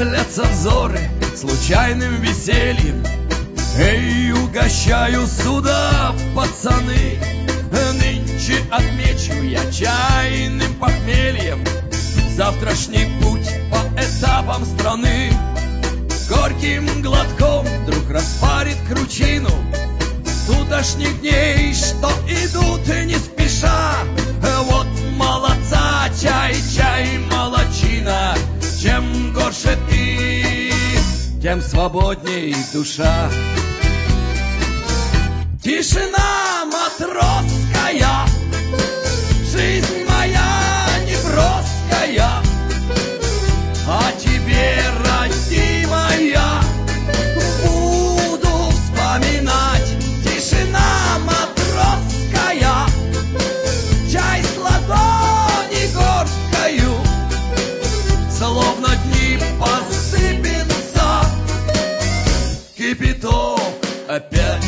Окислятся взоры случайным весельем. Эй, угощаю суда, пацаны, нынче отмечу я чайным похмельем завтрашний путь по этапам страны. Горьким глотком вдруг распарит кручину тутошних дней, что идут не спеша. Вот молодца, чай, чай, молодчина. Чем горше ты, тем свободней душа. Тишина матросская, жизнь моя неброская, о тебе, родимая, буду вспоминать. Тишина матросская, чай с ладони горькою, словно дни посыпется кипяток опять.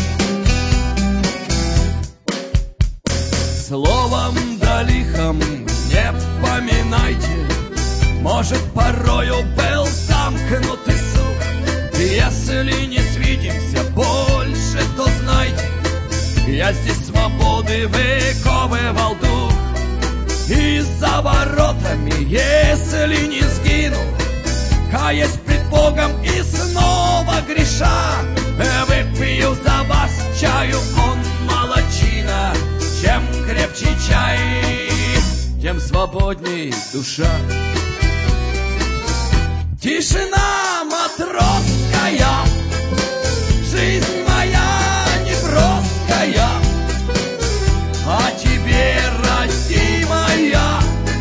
Словом да лихом не поминайте, может, порою был замкнутый суд. Если не свидимся больше, то знайте, я здесь свободы выковывал дух. И за воротами, если не сгину, каясь пред Богом и снова греша, выпью за вас чаю, он молодчина. Чем крепче чай, тем свободней душа. Тишина матросская, жизнь моя неброская, о тебе, родимая,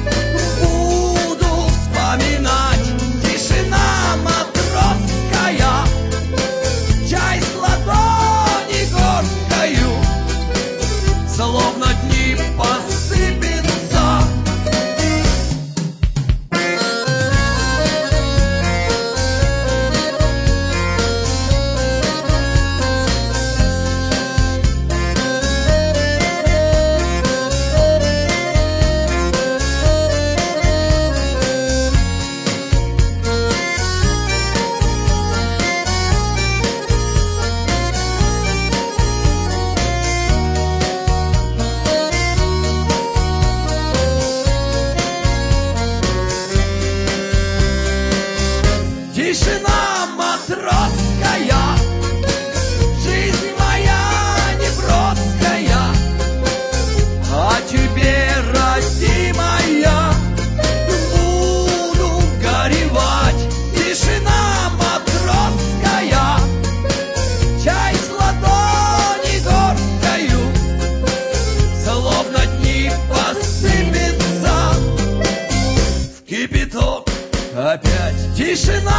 буду вспоминать. Тишина матросская, чай с ладони горькою, словно дни посыпется. Тишина матросская, жизнь моя неброская, о тебе, родимая, буду горевать. Тишина матросская, чай с ладони горькою, словно дни посыпется в кипяток опять. Тишина